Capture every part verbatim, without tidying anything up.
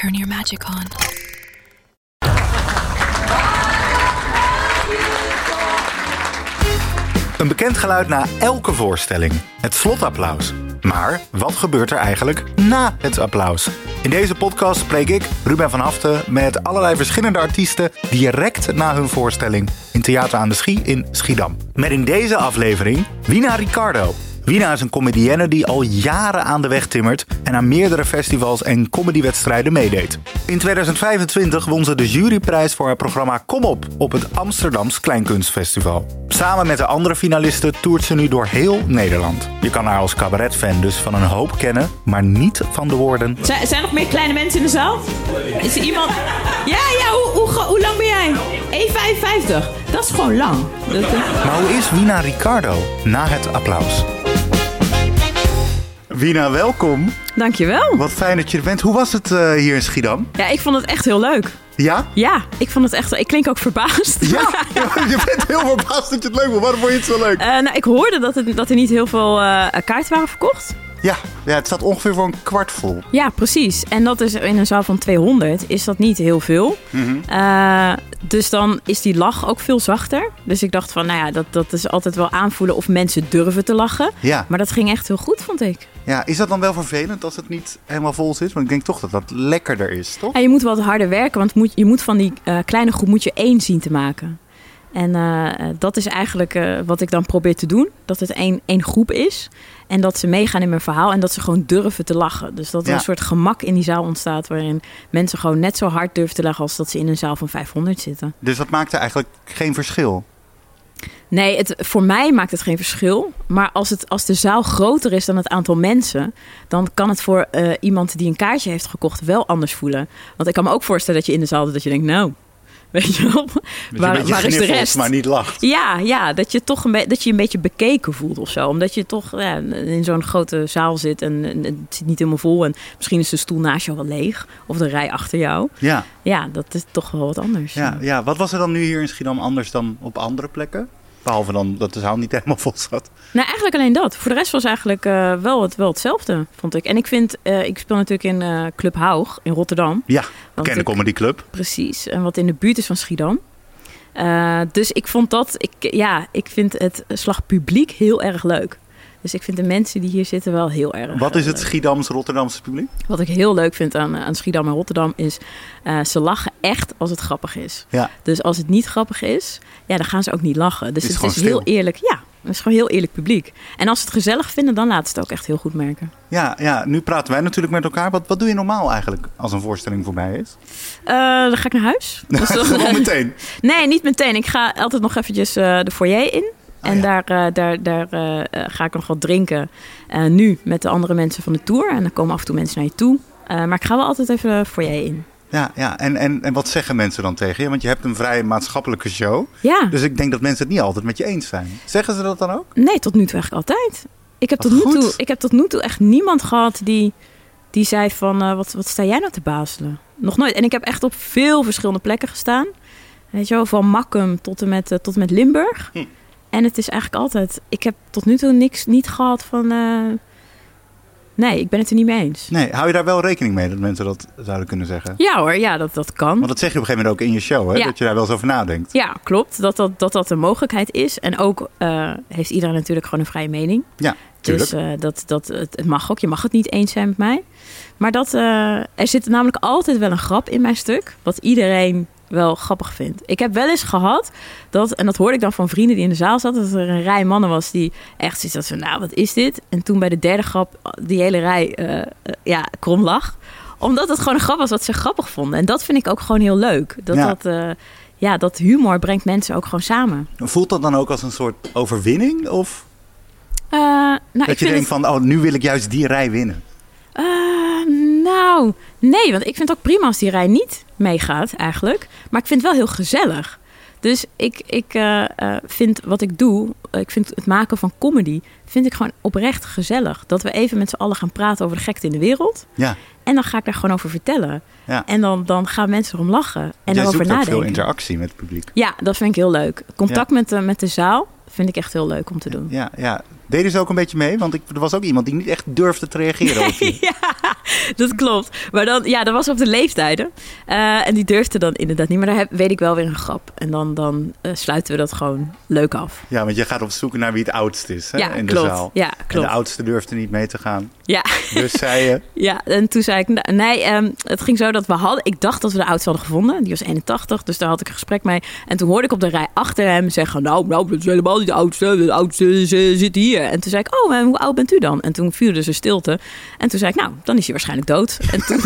Turn your magic on. Een bekend geluid na elke voorstelling. Het slotapplaus. Maar wat gebeurt er eigenlijk na het applaus? In deze podcast spreek ik, Ruben van Haften, met allerlei verschillende artiesten direct na hun voorstelling in Theater aan de Schie in Schiedam. Met in deze aflevering Wina Ricardo. Wina is een comedienne die al jaren aan de weg timmert en aan meerdere festivals en comedywedstrijden meedeed. In tweeduizend vijfentwintig won ze de juryprijs voor haar programma Kom Op op het Amsterdams Kleinkunstfestival. Samen met de andere finalisten toert ze nu door heel Nederland. Je kan haar als cabaretfan dus van een hoop kennen, maar niet van de woorden. Zijn, zijn er nog meer kleine mensen in de zaal? Is er iemand... Ja, ja, hoe, hoe, hoe lang ben jij? één vijfenvijftig. Dat is gewoon lang. Dat... Maar hoe is Wina Ricardo na het applaus? Wina, welkom. Dankjewel. Wat fijn dat je er bent. Hoe was het uh, hier in Schiedam? Ja, ik vond het echt heel leuk. Ja? Ja, ik vond het echt... Ik klink ook verbaasd. Ja, je bent heel verbaasd dat je het leuk vond. Waarom vond je het zo leuk? Uh, nou, ik hoorde dat, het, dat er niet heel veel uh, kaarten waren verkocht. Ja, ja, het staat ongeveer voor een kwart vol. Ja, precies. En dat is in een zaal van tweehonderd is dat niet heel veel. Mm-hmm. Uh, dus dan is die lach ook veel zachter. Dus ik dacht van, nou ja, dat, dat is altijd wel aanvoelen of mensen durven te lachen. Ja. Maar dat ging echt heel goed, vond ik. Ja, is dat dan wel vervelend als het niet helemaal vol zit? Want ik denk toch dat dat lekkerder is, toch? Ja, je moet wat harder werken, want moet, je moet van die uh, kleine groep moet je één zien te maken. En uh, dat is eigenlijk uh, wat ik dan probeer te doen. Dat het één, één groep is. En dat ze meegaan in mijn verhaal. En dat ze gewoon durven te lachen. Dus dat er ja. een soort gemak in die zaal ontstaat. Waarin mensen gewoon net zo hard durven te lachen. Als dat ze in een zaal van vijfhonderd zitten. Dus dat maakt er eigenlijk geen verschil? Nee, het, voor mij maakt het geen verschil. Maar als, het, als de zaal groter is dan het aantal mensen... dan kan het voor uh, iemand die een kaartje heeft gekocht wel anders voelen. Want ik kan me ook voorstellen dat je in de zaal zit dat je denkt... nou. Weet je wel? Waar, waar is de rest? Maar niet lacht. Ja, ja dat, je toch een be- dat je een beetje bekeken voelt of zo. Omdat je toch ja, in zo'n grote zaal zit en, en het zit niet helemaal vol. En misschien is de stoel naast jou wel leeg. Of de rij achter jou. Ja, ja dat is toch wel wat anders. Ja, ja. Wat was er dan nu hier in Schiedam anders dan op andere plekken? Behalve dan dat de zaal niet helemaal vol zat. Nou, eigenlijk alleen dat. Voor de rest was eigenlijk uh, wel, het, wel hetzelfde, vond ik. En ik vind, uh, ik speel natuurlijk in uh, Club Haug in Rotterdam. Ja, bekende comedyclub. Precies. En wat in de buurt is van Schiedam. Uh, dus ik vond dat, ik, ja, ik vind het slag publiek heel erg leuk. Dus ik vind de mensen die hier zitten wel heel erg Wat is het leuk. Schiedams-Rotterdamse publiek? Wat ik heel leuk vind aan, aan Schiedam en Rotterdam is... Uh, ze lachen echt als het grappig is. Ja. Dus als het niet grappig is, ja, dan gaan ze ook niet lachen. Dus is het is heel eerlijk. Ja, het is gewoon heel eerlijk publiek. En als ze het gezellig vinden, dan laten ze het ook echt heel goed merken. Ja, ja, nu praten wij natuurlijk met elkaar. Wat, wat doe je normaal eigenlijk als een voorstelling voorbij is? Uh, dan ga ik naar huis. Dus Gewoon meteen? Nee, niet meteen. Ik ga altijd nog eventjes uh, de foyer in. Oh, en ja. daar, uh, daar, daar uh, ga ik nog wat drinken. Uh, nu met de andere mensen van de tour. En dan komen af en toe mensen naar je toe. Uh, maar ik ga wel altijd even de foyer in. Ja, ja. En, en, en wat zeggen mensen dan tegen je? Want je hebt een vrij maatschappelijke show. Ja. Dus ik denk dat mensen het niet altijd met je eens zijn. Zeggen ze dat dan ook? Nee, tot nu toe eigenlijk altijd. Ik heb, tot nu, toe, ik heb tot nu toe echt niemand gehad die, die zei van... Uh, wat, wat sta jij nou te bazelen? Nog nooit. En ik heb echt op veel verschillende plekken gestaan. Weet je wel, van Makkum tot en met, uh, tot en met Limburg. Hm. En het is eigenlijk altijd... Ik heb tot nu toe niks niet gehad van... Uh, nee, ik ben het er niet mee eens. Nee, hou je daar wel rekening mee dat mensen dat zouden kunnen zeggen? Ja hoor, ja, dat, dat kan. Want dat zeg je op een gegeven moment ook in je show, hè? Ja. Dat je daar wel eens over nadenkt. Ja, klopt. Dat dat, dat, dat een mogelijkheid is. En ook uh, heeft iedereen natuurlijk gewoon een vrije mening. Ja, tuurlijk. Dus uh, dat, dat, het, het mag ook. Je mag het niet eens zijn met mij. Maar dat, uh, er zit namelijk altijd wel een grap in mijn stuk. Wat iedereen... wel grappig vind. Ik heb wel eens gehad dat, en dat hoorde ik dan van vrienden die in de zaal zaten, dat er een rij mannen was die echt zoiets had van, nou, wat is dit? En toen bij de derde grap die hele rij uh, uh, ja, krom lag. Omdat het gewoon een grap was wat ze grappig vonden. En dat vind ik ook gewoon heel leuk. Dat, ja. dat, uh, ja, dat humor brengt mensen ook gewoon samen. Voelt dat dan ook als een soort overwinning? Of uh, nou, dat ik je denkt het... van, oh, nu wil ik juist die rij winnen? Uh, nou, nee, want ik vind het ook prima als die rij niet meegaat eigenlijk. Maar ik vind het wel heel gezellig. Dus ik, ik uh, uh, vind wat ik doe, ik vind het maken van comedy, vind ik gewoon oprecht gezellig. Dat we even met z'n allen gaan praten over de gekte in de wereld. Ja. En dan ga ik daar gewoon over vertellen. Ja. En dan, dan gaan mensen erom lachen en Jij erover zoekt nadenken. Ook veel interactie met het publiek. Ja, dat vind ik heel leuk. Contact ja. met, de, met de zaal vind ik echt heel leuk om te doen. Ja, ja. Deden ze ook een beetje mee? Want ik, er was ook iemand die niet echt durfde te reageren op je. Ja, dat klopt. Maar dan, ja, dat was op de leeftijden. Uh, en die durfde dan inderdaad niet. Maar daar heb, weet ik wel weer een grap. En dan, dan uh, sluiten we dat gewoon leuk af. Ja, want je gaat op zoek naar wie het oudst is hè, ja, in klopt. de zaal. Ja, klopt. En de oudste durfde niet mee te gaan. Ja. Dus zei je... Ja, en toen zei ik... Nee, um, het ging zo dat we hadden... Ik dacht dat we de oudste hadden gevonden. Die was eenentachtig, dus daar had ik een gesprek mee. En toen hoorde ik op de rij achter hem zeggen... Nou, nou, dat is helemaal niet de oudste. De oudste zit hier. En toen zei ik... Oh, hoe oud bent u dan? En toen viel dus een stilte. En toen zei ik... Nou, dan is hij waarschijnlijk dood. En toen...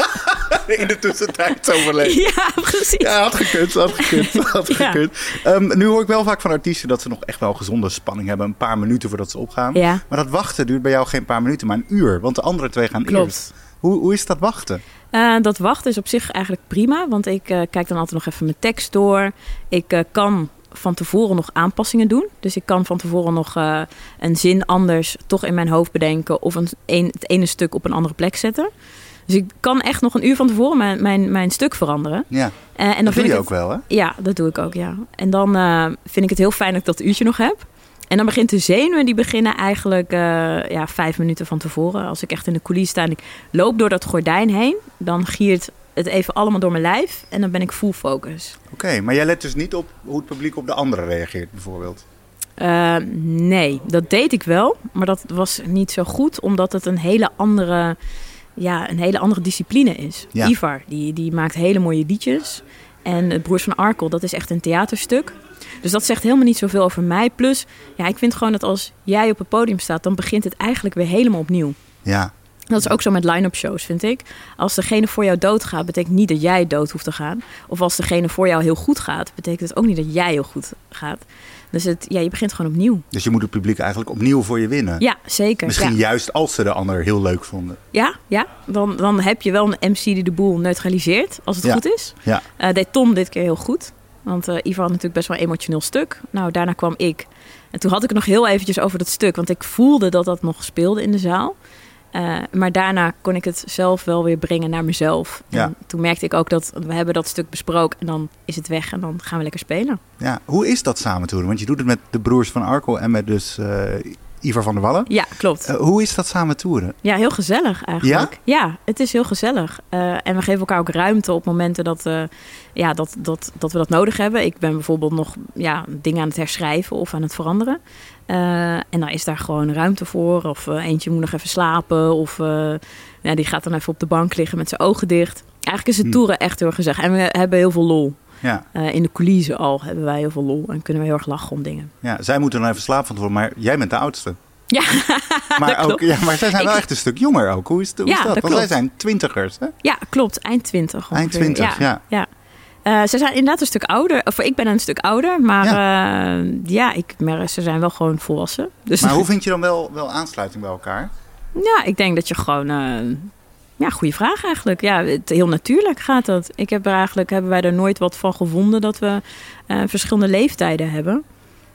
In de tussentijd overleven. Ja, precies. Ja, had gekund, had gekund, had ja. gekund. Um, nu hoor ik wel vaak van artiesten dat ze nog echt wel gezonde spanning hebben. Een paar minuten voordat ze opgaan. Ja. Maar dat wachten duurt bij jou geen paar minuten, maar een uur. Want de andere twee gaan Klopt. eerst. Hoe, hoe is dat wachten? Uh, dat wachten is op zich eigenlijk prima. Want ik uh, kijk dan altijd nog even mijn tekst door. Ik uh, kan van tevoren nog aanpassingen doen. Dus ik kan van tevoren nog uh, een zin anders toch in mijn hoofd bedenken. Of een, een, het ene stuk op een andere plek zetten. Dus ik kan echt nog een uur van tevoren mijn, mijn, mijn stuk veranderen. Ja, uh, en dan dat vind doe je ik ook het, wel, hè? Ja, dat doe ik ook, ja. En dan uh, vind ik het heel fijn dat ik dat uurtje nog heb. En dan begint de zenuwen, die beginnen eigenlijk uh, ja, vijf minuten van tevoren. Als ik echt in de coulissen sta en ik loop door dat gordijn heen... dan giert het even allemaal door mijn lijf en dan ben ik full focus. Oké, okay, maar jij let dus niet op hoe het publiek op de anderen reageert, bijvoorbeeld? Uh, nee, dat deed ik wel. Maar dat was niet zo goed, omdat het een hele andere... Ja, een hele andere discipline is. Ja. Ivar, die, die maakt hele mooie liedjes. En het Broers van Arkel, dat is echt een theaterstuk. Dus dat zegt helemaal niet zoveel over mij. Plus, ja, ik vind gewoon dat als jij op het podium staat... dan begint het eigenlijk weer helemaal opnieuw. Ja. Dat is ook zo met line-up shows, vind ik. Als degene voor jou doodgaat, betekent niet dat jij dood hoeft te gaan. Of als degene voor jou heel goed gaat, betekent het ook niet dat jij heel goed gaat. Dus het, ja, je begint gewoon opnieuw. Dus je moet het publiek eigenlijk opnieuw voor je winnen. Ja, zeker. Misschien ja. juist als ze de ander heel leuk vonden. Ja, ja. Dan, dan heb je wel een M C die de boel neutraliseert, als het ja. goed is. Ja. Uh, deed Tom dit keer heel goed. Want uh, Ivar had natuurlijk best wel een emotioneel stuk. Nou, daarna kwam ik. En toen had ik het nog heel eventjes over dat stuk. Want ik voelde dat dat nog speelde in de zaal. Uh, maar daarna kon ik het zelf wel weer brengen naar mezelf. Ja. En toen merkte ik ook dat we hebben dat stuk besproken. En dan is het weg en dan gaan we lekker spelen. Ja, hoe is dat samen toeren? Want je doet het met de Broers van Arkel en met dus uh, Ivar van der Wallen. Ja, klopt. Uh, hoe is dat samen toeren? Ja, heel gezellig eigenlijk. Ja? Ja, het is heel gezellig. Uh, en we geven elkaar ook ruimte op momenten dat, uh, ja, dat, dat, dat we dat nodig hebben. Ik ben bijvoorbeeld nog ja, dingen aan het herschrijven of aan het veranderen. Uh, en dan is daar gewoon ruimte voor. Of uh, eentje moet nog even slapen. Of uh, ja, die gaat dan even op de bank liggen met zijn ogen dicht. Eigenlijk is het toeren echt heel erg gezellig. En we hebben heel veel lol. Ja. Uh, in de coulissen al hebben wij heel veel lol. En kunnen we heel erg lachen om dingen. Ja, zij moeten dan even slapen van tevoren. Maar jij bent de oudste. Ja, maar, ook, ja, maar zij zijn wel ik... echt een stuk jonger ook. Hoe is, hoe ja, is dat? dat Want klopt. zij zijn twintigers, hè? Ja, klopt. Eind twintig ongeveer. Eind twintig, ja. ja. ja. Uh, ze zijn inderdaad een stuk ouder. Of ik ben een stuk ouder. Maar ja, uh, ja ik, maar ze zijn wel gewoon volwassen. Dus maar hoe vind je dan wel, wel aansluiting bij elkaar? Ja, ik denk dat je gewoon... Uh, ja, goede vraag eigenlijk. Ja, het, heel natuurlijk gaat dat. Ik heb er eigenlijk, hebben wij er nooit wat van gevonden dat we uh, verschillende leeftijden hebben.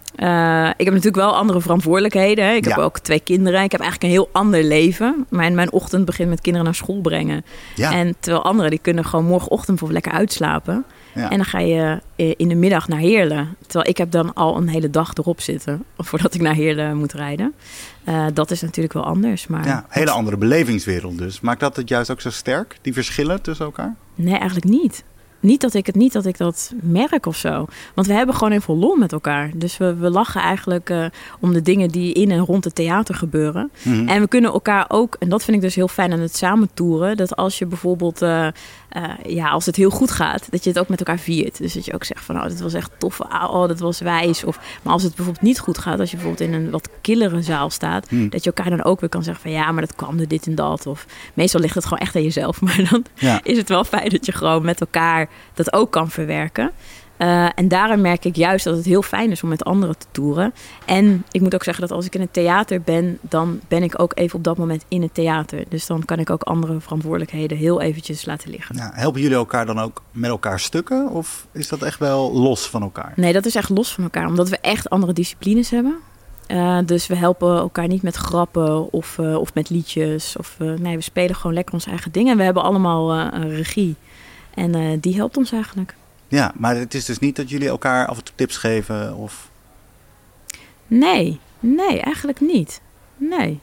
Uh, ik heb natuurlijk wel andere verantwoordelijkheden. Hè. Ik ja. heb ook twee kinderen. Ik heb eigenlijk een heel ander leven. Mijn, mijn ochtend begint met kinderen naar school brengen. Ja. En terwijl anderen die kunnen gewoon morgenochtend bijvoorbeeld lekker uitslapen. Ja. En dan ga je in de middag naar Heerlen. Terwijl ik heb dan al een hele dag erop zitten voordat ik naar Heerlen moet rijden. Uh, dat is natuurlijk wel anders. Maar ja, een hele andere belevingswereld dus. Maakt dat het juist ook zo sterk, die verschillen tussen elkaar? Nee, eigenlijk niet. Niet dat ik het niet dat ik dat merk of zo. Want we hebben gewoon heel veel lol met elkaar. Dus we, we lachen eigenlijk uh, om de dingen die in en rond het theater gebeuren. Mm-hmm. En we kunnen elkaar ook, en dat vind ik dus heel fijn aan het samen toeren, dat als je bijvoorbeeld, uh, uh, ja, als het heel goed gaat, dat je het ook met elkaar viert. Dus dat je ook zegt van, oh, dit was echt tof, oh, dat was wijs. Of, maar als het bijvoorbeeld niet goed gaat, als je bijvoorbeeld in een wat killere zaal staat, mm. dat je elkaar dan ook weer kan zeggen van, ja, maar dat kwam door dit en dat. Of meestal ligt het gewoon echt aan jezelf. Maar dan ja. is het wel fijn dat je gewoon met elkaar dat ook kan verwerken. Uh, en daarom merk ik juist dat het heel fijn is om met anderen te toeren. En ik moet ook zeggen dat als ik in het theater ben, dan ben ik ook even op dat moment in het theater. Dus dan kan ik ook andere verantwoordelijkheden heel eventjes laten liggen. Ja, helpen jullie elkaar dan ook met elkaar stukken? Of is dat echt wel los van elkaar? Nee, dat is echt los van elkaar. Omdat we echt andere disciplines hebben. Uh, dus we helpen elkaar niet met grappen of, uh, of met liedjes. Of, uh, nee, we spelen gewoon lekker ons eigen ding. En we hebben allemaal uh, een regie. En uh, die helpt ons eigenlijk. Ja, maar het is dus niet dat jullie elkaar af en toe tips geven? Of... Nee, Nee, eigenlijk niet. Nee.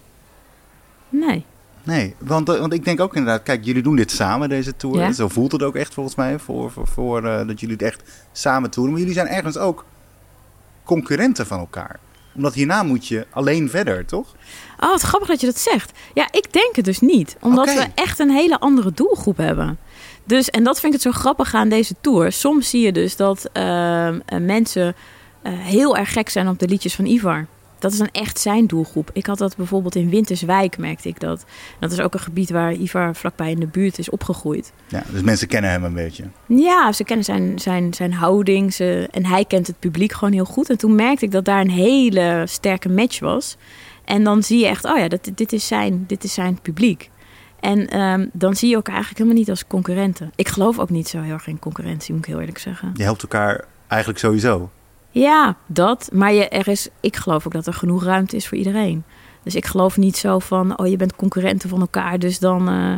Nee. Nee, want, want ik denk ook inderdaad, kijk, jullie doen dit samen, deze tour. Ja. Zo voelt het ook echt volgens mij, voor, voor, voor uh, dat jullie het echt samen toeren. Maar jullie zijn ergens ook concurrenten van elkaar. Omdat hierna moet je alleen verder, toch? Oh, wat grappig dat je dat zegt. Ja, ik denk het dus niet. Omdat Okay. we echt een hele andere doelgroep hebben. Dus, en dat vind ik het zo grappig aan deze tour. Soms zie je dus dat uh, mensen uh, heel erg gek zijn op de liedjes van Ivar. Dat is dan echt zijn doelgroep. Ik had dat bijvoorbeeld in Winterswijk, merkte ik dat. Dat is ook een gebied waar Ivar vlakbij in de buurt is opgegroeid. Ja, dus mensen kennen hem een beetje. Ja, ze kennen zijn, zijn, zijn houding. Ze, en hij kent het publiek gewoon heel goed. En toen merkte ik dat daar een hele sterke match was. En dan zie je echt, oh ja, dit, dit, is, zijn, dit is zijn publiek. En um, dan zie je elkaar eigenlijk helemaal niet als concurrenten. Ik geloof ook niet zo heel erg in concurrentie, moet ik heel eerlijk zeggen. Je helpt elkaar eigenlijk sowieso. Ja, dat. Maar je, er is, ik geloof ook dat er genoeg ruimte is voor iedereen. Dus ik geloof niet zo van, oh, je bent concurrenten van elkaar, dus dan... Uh,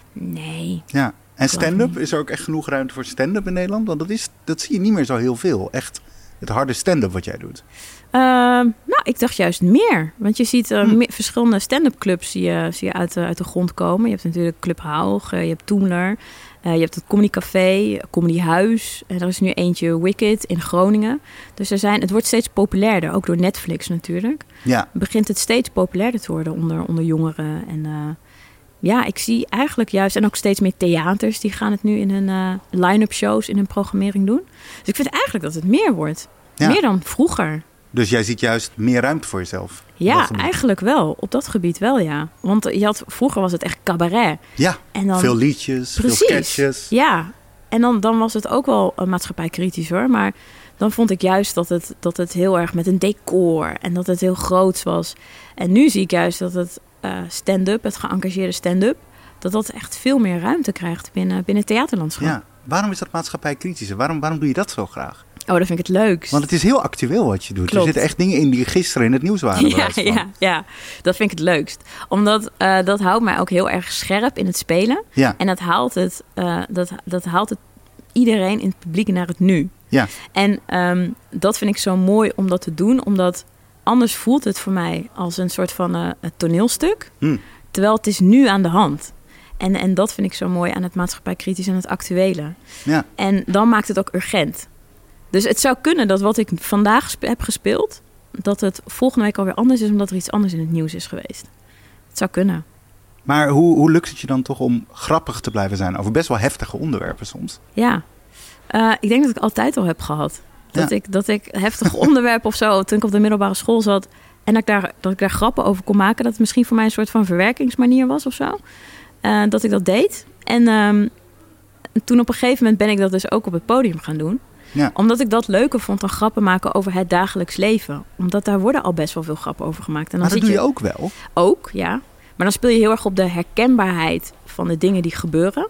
nee. Ja, en stand-up, is er ook echt genoeg ruimte voor stand-up in Nederland? Want dat, is, dat zie je niet meer zo heel veel. Echt het harde stand-up wat jij doet. Uh, nou, ik dacht juist meer. Want je ziet uh, hm. meer, verschillende stand-up clubs zie je, zie je uit, uh, uit de grond komen. Je hebt natuurlijk Club Haug, uh, je hebt Toemler, uh, je hebt het Comedy Café, Comedy Huis. En er is nu eentje Wicked in Groningen. Dus er zijn, het wordt steeds populairder, ook door Netflix natuurlijk. Ja. Begint het steeds populairder te worden onder, onder jongeren. En uh, ja, ik zie eigenlijk juist, en ook steeds meer theaters, die gaan het nu in hun uh, line-up shows, in hun programmering doen. Dus ik vind eigenlijk dat het meer wordt. Ja. Meer dan vroeger. Dus jij ziet juist meer ruimte voor jezelf? Ja, eigenlijk wel. Op dat gebied wel, ja. Want je had, vroeger was het echt cabaret. Ja, en dan, veel liedjes, precies, veel sketches. Ja, en dan, dan was het ook wel uh, maatschappijkritisch hoor. Maar dan vond ik juist dat het, dat het heel erg met een decor en dat het heel groots was. En nu zie ik juist dat het uh, stand-up, het geëngageerde stand-up, dat dat echt veel meer ruimte krijgt binnen, binnen het theaterlandschap. Ja, waarom is dat maatschappijkritisch? Waarom, waarom doe je dat zo graag? Oh, dat vind ik het leukst. Want het is heel actueel wat je doet. Klopt. Er zitten echt dingen in die gisteren in het nieuws waren. Ja, ja, ja, dat vind ik het leukst. Omdat uh, dat houdt mij ook heel erg scherp in het spelen. Ja. En dat haalt het, uh, dat, dat haalt het iedereen in het publiek naar het nu. Ja. En um, dat vind ik zo mooi om dat te doen. Omdat anders voelt het voor mij als een soort van uh, toneelstuk. Hmm. Terwijl het is nu aan de hand. En, en dat vind ik zo mooi aan het maatschappijkritisch en het actuele. Ja. En dan maakt het ook urgent. Dus het zou kunnen dat wat ik vandaag spe- heb gespeeld, dat het volgende week alweer anders is, omdat er iets anders in het nieuws is geweest. Het zou kunnen. Maar hoe, hoe lukt het je dan toch om grappig te blijven zijn over best wel heftige onderwerpen soms? Ja, uh, ik denk dat ik altijd al heb gehad. Dat, ja. ik, dat ik heftige onderwerpen of zo, toen ik op de middelbare school zat, en dat ik, daar, dat ik daar grappen over kon maken, dat het misschien voor mij een soort van verwerkingsmanier was of zo. Uh, dat ik dat deed. En um, toen op een gegeven moment ben ik dat dus ook op het podium gaan doen. Ja. Omdat ik dat leuker vond dan grappen maken over het dagelijks leven. Omdat daar worden al best wel veel grappen over gemaakt. En dan maar dat zit doe je je ook wel? Ook, ja. Maar dan speel je heel erg op de herkenbaarheid van de dingen die gebeuren.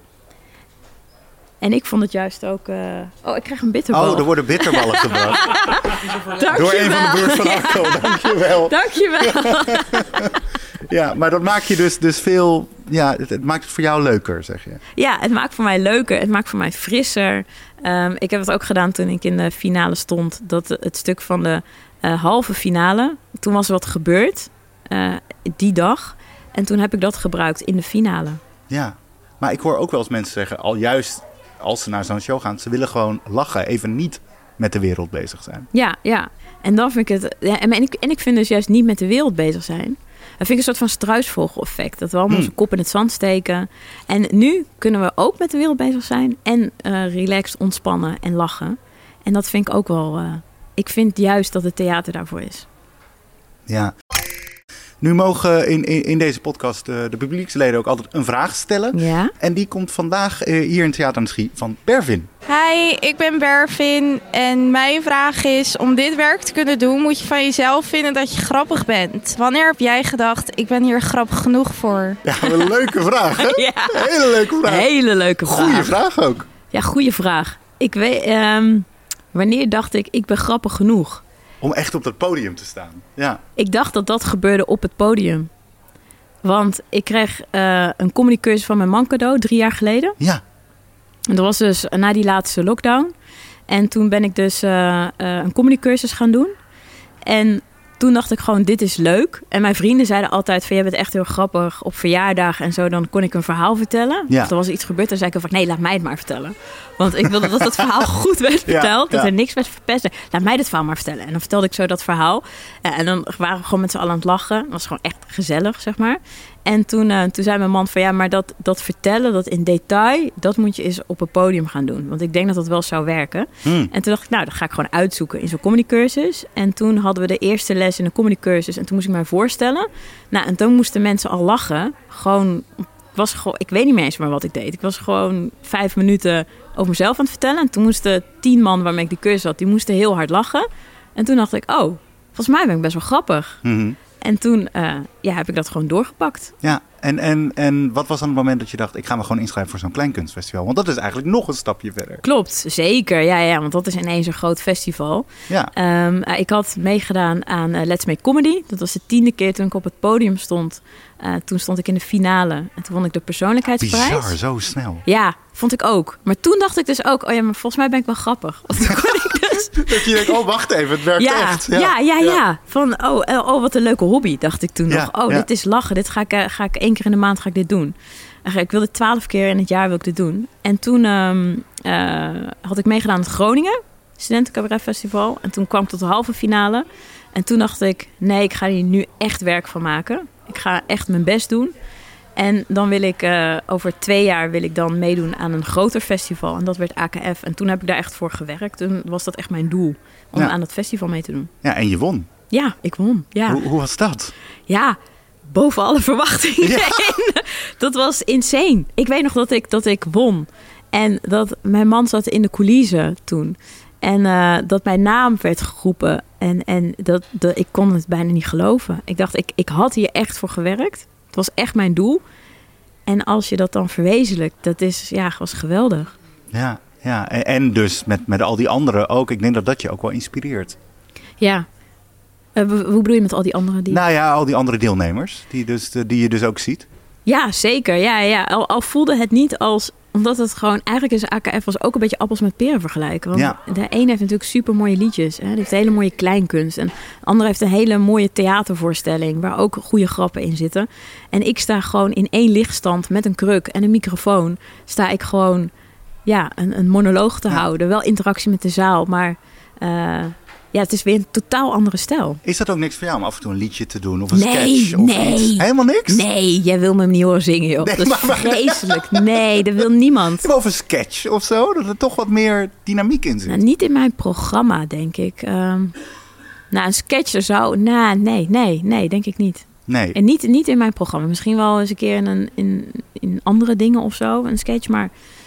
En ik vond het juist ook... Uh... Oh, ik krijg een bitterbal. Oh, er worden bitterballen gebracht. Door een van de broers van Arco. Dankjewel. Dankjewel. Ja, maar dat maakt je dus, dus veel... Ja, het, het maakt het voor jou leuker, zeg je. Ja, het maakt voor mij leuker. Het maakt voor mij frisser. Um, ik heb het ook gedaan toen ik in de finale stond. Dat het stuk van de uh, halve finale... Toen was er wat gebeurd. Uh, die dag. En toen heb ik dat gebruikt in de finale. Ja, maar ik hoor ook wel eens mensen zeggen... al juist als ze naar zo'n show gaan... ze willen gewoon lachen. Even niet met de wereld bezig zijn. Ja, ja. En dan vind ik het... Ja, en, ik, en ik vind dus juist niet met de wereld bezig zijn... Dat vind ik een soort van struisvogel-effect. Dat we allemaal hmm. onze kop in het zand steken. En nu kunnen we ook met de wereld bezig zijn. En uh, relaxed ontspannen en lachen. En dat vind ik ook wel... Uh, ik vind juist dat het theater daarvoor is. Ja. Nu mogen in, in, in deze podcast uh, de publieksleden ook altijd een vraag stellen. Ja. En die komt vandaag uh, hier in Theater aan de Schie van Bervin. Hi, ik ben Bervin en mijn vraag is... om dit werk te kunnen doen moet je van jezelf vinden dat je grappig bent. Wanneer heb jij gedacht, ik ben hier grappig genoeg voor? Ja, een leuke vraag, hè? Ja. Hele leuke vraag. Hele leuke vraag. Goeie vraag ook. Ja, goede vraag. Ik weet, um, wanneer dacht ik, ik ben grappig genoeg? Om echt op dat podium te staan, ja. Ik dacht dat dat gebeurde op het podium. Want ik kreeg uh, een comedycursus van mijn man cadeau drie jaar geleden. Ja. En dat was dus na die laatste lockdown. En toen ben ik dus uh, uh, een comedycursus gaan doen. En toen dacht ik gewoon, dit is leuk. En mijn vrienden zeiden altijd van, jij bent echt heel grappig. Op verjaardagen en zo, dan kon ik een verhaal vertellen. Ja. Of er was iets gebeurd, dan zei ik van, nee, laat mij het maar vertellen. Want ik wilde dat het verhaal goed werd verteld. Ja, dat ja. er niks werd verpest. Laat mij dit verhaal maar vertellen. En dan vertelde ik zo dat verhaal. Ja, en dan waren we gewoon met z'n allen aan het lachen. Het was gewoon echt gezellig, zeg maar. En toen, uh, toen zei mijn man van, ja, maar dat, dat vertellen, dat in detail, dat moet je eens op een podium gaan doen. Want ik denk dat dat wel zou werken. Hmm. En toen dacht ik, nou, dat ga ik gewoon uitzoeken in zo'n comedycursus. En toen hadden we de eerste les in een comedycursus. En toen moest ik mij voorstellen. Nou, en toen moesten mensen al lachen. Gewoon, was gewoon, ik weet niet meer eens maar wat ik deed. Ik was gewoon vijf minuten over mezelf aan het vertellen. En toen moesten tien man waarmee ik die cursus had, die moesten heel hard lachen. En toen dacht ik, oh, volgens mij ben ik best wel grappig. Mm-hmm. En toen uh, ja, heb ik dat gewoon doorgepakt. Ja, en, en, en wat was dan het moment dat je dacht, ik ga me gewoon inschrijven voor zo'n kleinkunstfestival? Want dat is eigenlijk nog een stapje verder. Klopt, zeker. Ja, ja, want dat is ineens een groot festival. Ja. Um, uh, ik had meegedaan aan uh, Let's Make Comedy. Dat was de tiende keer toen ik op het podium stond. Uh, toen stond ik in de finale. En toen won ik de persoonlijkheidsprijs. Bizar, zo snel. Ja, vond ik ook. Maar toen dacht ik dus ook, oh ja, maar volgens mij ben ik wel grappig. Want toen kon ik dus... dat je denkt, oh wacht even, het werkt ja, echt. Ja, ja, ja. ja. ja. Van, oh, oh, wat een leuke hobby, dacht ik toen ja, nog. Oh, ja. dit is lachen. Dit ga ik, uh, ga ik één keer in de maand ga ik dit doen. Ik wilde twaalf keer in het jaar wil ik dit doen. En toen um, uh, had ik meegedaan aan het Groningen Studentencabaret Festival. En toen kwam ik tot de halve finale. En toen dacht ik, nee, ik ga hier nu echt werk van maken. Ik ga echt mijn best doen. En dan wil ik, uh, over twee jaar wil ik dan meedoen aan een groter festival. En dat werd A K F. En toen heb ik daar echt voor gewerkt. Toen was dat echt mijn doel, om ja. aan dat festival mee te doen. Ja, en je won. Ja, ik won. Ja. Hoe, hoe was dat? Ja, boven alle verwachtingen. Ja. Dat was insane. Ik weet nog dat ik, dat ik won. En dat mijn man zat in de coulissen toen. En uh, dat mijn naam werd geroepen. En, en dat, dat, ik kon het bijna niet geloven. Ik dacht, ik, ik had hier echt voor gewerkt. Het was echt mijn doel. En als je dat dan verwezenlijkt, dat is, ja, was geweldig. Ja, ja. En, en dus met, met al die anderen ook. Ik denk dat dat je ook wel inspireert. Ja. Uh, hoe bedoel je met al die anderen? Die... Nou ja, al die andere deelnemers. Die, dus, die je dus ook ziet. Ja, zeker. Ja, ja. Al, al voelde het niet als... Omdat het gewoon... Eigenlijk is A K F was ook een beetje appels met peren vergelijken. Want ja. de een heeft natuurlijk super mooie liedjes. Hè? Die heeft een hele mooie kleinkunst. En de andere heeft een hele mooie theatervoorstelling. Waar ook goede grappen in zitten. En ik sta gewoon in één lichtstand met een kruk en een microfoon. Sta ik gewoon ja, een, een monoloog te ja. houden. Wel interactie met de zaal. Maar... Uh, Ja, het is weer een totaal andere stijl. Is dat ook niks voor jou om af en toe een liedje te doen? Of een nee, sketch? Of nee. iets? Helemaal niks? Nee, jij wil me niet horen zingen, joh. Nee, dat is maar, vreselijk. Nee, dat wil niemand. Of een sketch of zo? Dat er toch wat meer dynamiek in zit? Nou, niet in mijn programma, denk ik. Um, nou, een sketch er zou... Nou, nee, nee, nee, denk ik niet. Nee. En niet, niet in mijn programma. Misschien wel eens een keer in, een, in, in andere dingen of zo. Een sketch, maar...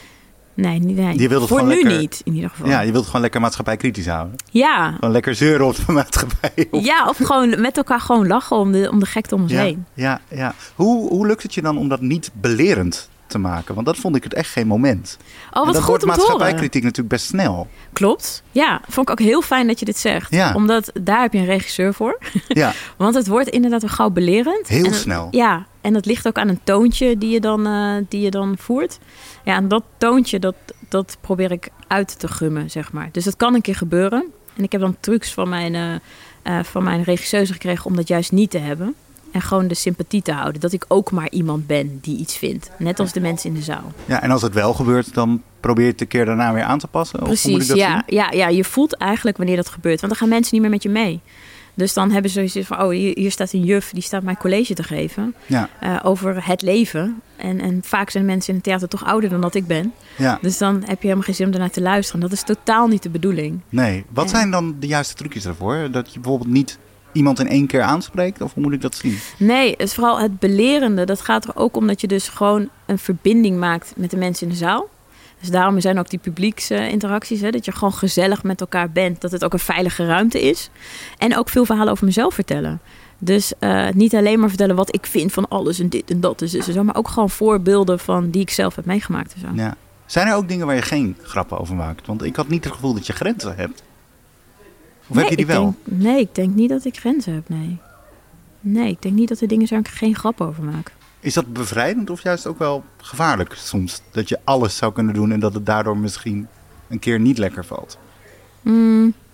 Nee, nee. Je wilt het voor nu lekker, niet, in ieder geval. Ja, je wilt het gewoon lekker maatschappijkritisch houden. Ja. Gewoon lekker zeuren op de maatschappij. Of... Ja, of gewoon met elkaar gewoon lachen om de, om de gekte om ons ja, heen. Ja, ja. Hoe, hoe lukt het je dan om dat niet belerend te maken? Want dat vond ik het echt geen moment. Oh, wat en dat goed om te maatschappijkritiek natuurlijk best snel. Klopt. Ja, vond ik ook heel fijn dat je dit zegt. Ja. Omdat daar heb je een regisseur voor. Ja. Want het wordt inderdaad wel gauw belerend. Heel en, snel. Ja, en dat ligt ook aan een toontje die je dan, uh, die je dan voert. Ja, en dat toontje, dat, dat probeer ik uit te gummen, zeg maar. Dus dat kan een keer gebeuren. En ik heb dan trucs van mijn, uh, uh, van mijn regisseurs gekregen om dat juist niet te hebben. En gewoon de sympathie te houden. Dat ik ook maar iemand ben die iets vindt. Net als de mensen in de zaal. Ja, en als het wel gebeurt, dan probeer je het de keer daarna weer aan te passen? Precies, of moet ik dat ja, ja, ja. Je voelt eigenlijk wanneer dat gebeurt. Want dan gaan mensen niet meer met je mee. Dus dan hebben ze zoiets van, oh, hier, hier staat een juf, die staat mij college te geven. Ja. Uh, over het leven. En, en vaak zijn mensen in het theater toch ouder dan dat ik ben. Ja. Dus dan heb je helemaal geen zin om ernaar te luisteren. Dat is totaal niet de bedoeling. Nee. Wat en... zijn dan de juiste trucjes daarvoor? Dat je bijvoorbeeld niet iemand in één keer aanspreekt? Of hoe moet ik dat zien? Nee, het is vooral het belerende. Dat gaat er ook om dat je dus gewoon een verbinding maakt met de mensen in de zaal. Dus daarom zijn ook die publieksinteracties. Hè, dat je gewoon gezellig met elkaar bent. Dat het ook een veilige ruimte is. En ook veel verhalen over mezelf vertellen. Dus uh, niet alleen maar vertellen wat ik vind van alles en dit en dat. Dus, dus, maar ook gewoon voorbeelden van die ik zelf heb meegemaakt. En zo. Ja. Zijn er ook dingen waar je geen grappen over maakt? Want ik had niet het gevoel dat je grenzen hebt. Of nee, heb je die wel? Denk, nee, ik denk niet dat ik grenzen heb, nee. Nee, ik denk niet dat er dingen zijn waar ik geen grap over maak. Is dat bevrijdend of juist ook wel gevaarlijk soms? Dat je alles zou kunnen doen en dat het daardoor misschien een keer niet lekker valt? Mm,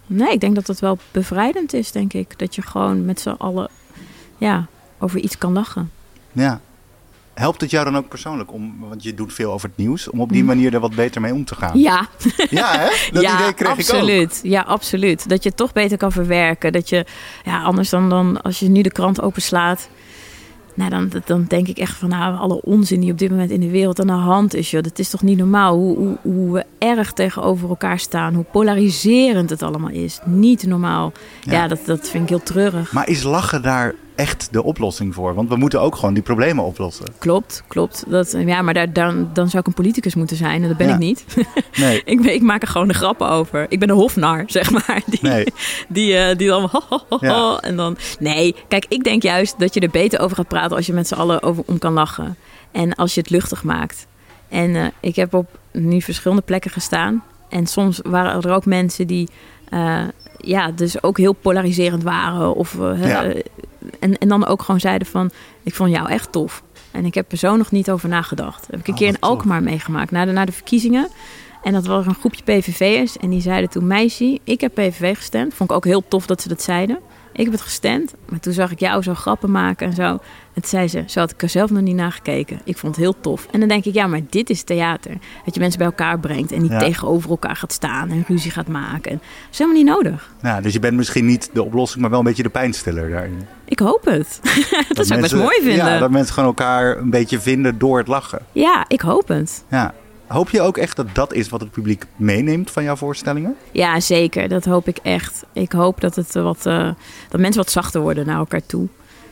Nee, ik denk dat het wel bevrijdend is, denk ik. Dat je gewoon met z'n allen ja, over iets kan lachen. Ja. Helpt het jou dan ook persoonlijk, om, want je doet veel over het nieuws, om op die manier er wat beter mee om te gaan? Ja. Ja, hè? Dat ja, idee kreeg absoluut. ik ook. Ja, absoluut. Dat je het toch beter kan verwerken. Dat je, ja, anders dan, dan als je nu de krant openslaat, nou, dan, dan denk ik echt van, nou, alle onzin die op dit moment in de wereld aan de hand is, joh, dat is toch niet normaal hoe, hoe, hoe we erg tegenover elkaar staan, hoe polariserend het allemaal is. Niet normaal. Ja, ja dat, dat vind ik heel treurig. Maar is lachen daar echt de oplossing voor? Want we moeten ook gewoon die problemen oplossen. Klopt, klopt. Dat, ja, maar daar, dan, dan zou ik een politicus moeten zijn en dat ben ja. ik niet. Nee. ik, ik maak er gewoon de grappen over. Ik ben de hofnar, zeg maar. Die, nee. die, uh, die dan... Ho, ho, ho, ja. En dan... Nee, kijk, ik denk juist dat je er beter over gaat praten als je met z'n allen over om kan lachen. En als je het luchtig maakt. En uh, ik heb op nu verschillende plekken gestaan. En soms waren er ook mensen die... Uh, ja, dus ook heel polariserend waren. Of, uh, ja. en, en dan ook gewoon zeiden van, ik vond jou echt tof. En ik heb er zo nog niet over nagedacht. Heb ik een oh, keer in Alkmaar meegemaakt, na de, na de verkiezingen. En dat was een groepje P V V'ers. En die zeiden toen, meisje, ik heb P V V gestemd. Vond ik ook heel tof dat ze dat zeiden. Ik heb het gestemd, maar toen zag ik jou zo grappen maken en zo. En toen zei ze, zo had ik er zelf nog niet naar gekeken. Ik vond het heel tof. En dan denk ik, ja, maar dit is theater. Dat je mensen bij elkaar brengt en niet ja. tegenover elkaar gaat staan en ruzie gaat maken. Dat is helemaal niet nodig. Ja, dus je bent misschien niet de oplossing, maar wel een beetje de pijnstiller daarin. Ik hoop het. dat, dat zou ik mensen, best mooi vinden. Ja, dat mensen gewoon elkaar een beetje vinden door het lachen. Ja, ik hoop het. Ja. Hoop je ook echt dat dat is wat het publiek meeneemt van jouw voorstellingen? Ja, zeker. Dat hoop ik echt. Ik hoop dat, het wat, uh, dat mensen wat zachter worden naar elkaar toe.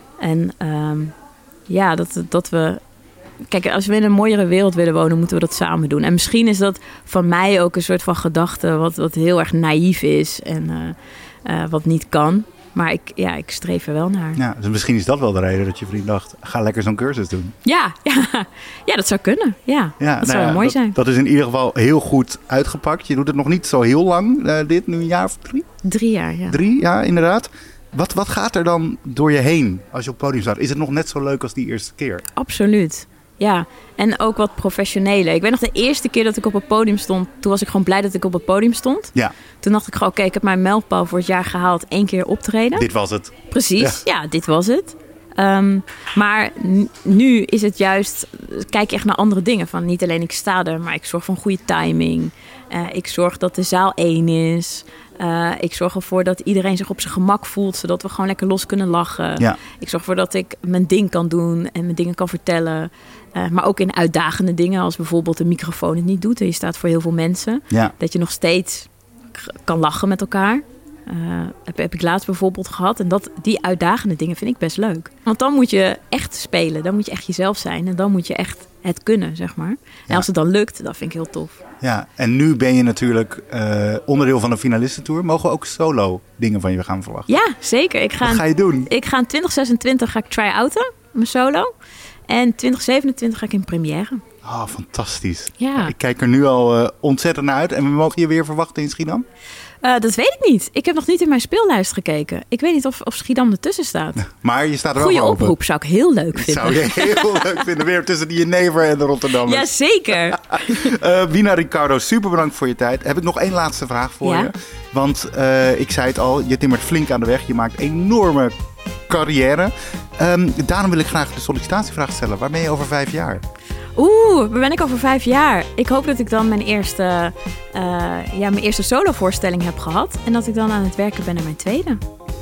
En um, ja, dat, dat we... Kijk, als we in een mooiere wereld willen wonen, moeten we dat samen doen. En misschien is dat van mij ook een soort van gedachte wat, wat heel erg naïef is en uh, uh, wat niet kan. Maar ik, ja, ik streef er wel naar. Ja, dus misschien is dat wel de reden dat je vriend dacht, ga lekker zo'n cursus doen. Ja, ja, ja dat zou kunnen. Ja, ja dat nou zou ja, mooi dat, zijn. Dat is in ieder geval heel goed uitgepakt. Je doet het nog niet zo heel lang, uh, dit nu een jaar of drie? Drie jaar, ja. Drie, ja, inderdaad. Wat, wat gaat er dan door je heen als je op het podium staat? Is het nog net zo leuk als die eerste keer? Absoluut. Ja, en ook wat professioneler. Ik weet nog de eerste keer dat ik op het podium stond, toen was ik gewoon blij dat ik op het podium stond. Ja. Toen dacht ik gewoon, oké, okay, ik heb mijn mijlpaal voor het jaar gehaald, één keer optreden. Dit was het. Precies, ja, ja dit was het. Um, maar n- nu is het juist, kijk echt naar andere dingen. Van niet alleen ik sta er, maar ik zorg voor een goede timing. Uh, ik zorg dat de zaal één is. Uh, ik zorg ervoor dat iedereen zich op zijn gemak voelt, zodat we gewoon lekker los kunnen lachen. Ja. Ik zorg ervoor dat ik mijn ding kan doen en mijn dingen kan vertellen. Uh, maar ook in uitdagende dingen, als bijvoorbeeld de microfoon het niet doet en je staat voor heel veel mensen. Ja. Dat je nog steeds g- kan lachen met elkaar. Uh, heb, heb ik laatst bijvoorbeeld gehad. En dat, die uitdagende dingen vind ik best leuk. Want dan moet je echt spelen. Dan moet je echt jezelf zijn. En dan moet je echt het kunnen, zeg maar. En ja. als het dan lukt, dat vind ik heel tof. Ja, en nu ben je natuurlijk uh, onderdeel van de finalistentour. Mogen we ook solo dingen van je gaan verwachten? Ja, zeker. Ik ga Wat ga je doen? Ik ga in twintig zesentwintig ga ik try-outen, mijn solo. En twintig zevenentwintig ga ik in première. Oh, fantastisch. Ja. Ik kijk er nu al uh, ontzettend naar uit. En we mogen je weer verwachten in Schiedam? Uh, dat weet ik niet. Ik heb nog niet in mijn speellijst gekeken. Ik weet niet of, of Schiedam ertussen staat. Maar je staat er Goeie wel voor oproep, zou ik heel leuk vinden. Zou je heel leuk vinden. Weer tussen die Jenever en de Rotterdammers. Jazeker. uh, Wina Ricardo, super bedankt voor je tijd. Heb ik nog één laatste vraag voor ja? je. Want uh, ik zei het al, je timmert flink aan de weg. Je maakt enorme carrière. Um, daarom wil ik graag de sollicitatievraag stellen. Waar ben je over vijf jaar? Oeh, waar ben ik over vijf jaar? Ik hoop dat ik dan mijn eerste, uh, ja, mijn eerste solovoorstelling heb gehad. En dat ik dan aan het werken ben aan mijn tweede.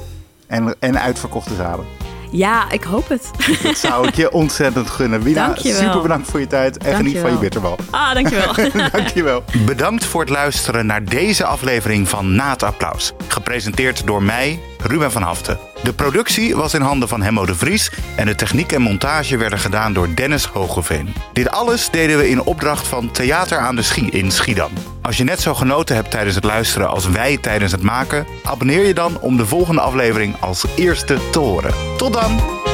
En, en uitverkochte zalen. Ja, ik hoop het. Dat zou ik je ontzettend gunnen. Wina, super bedankt voor je tijd. En geniet van je bitterbal. Ah, dankjewel. Dankjewel. Bedankt voor het luisteren naar deze aflevering van Na het Applaus. Gepresenteerd door mij, Ruben van Haften. De productie was in handen van Hemmo de Vries en de techniek en montage werden gedaan door Dennis Hogeveen. Dit alles deden we in opdracht van Theater aan de Schie in Schiedam. Als je net zo genoten hebt tijdens het luisteren als wij tijdens het maken, abonneer je dan om de volgende aflevering als eerste te horen. Tot dan!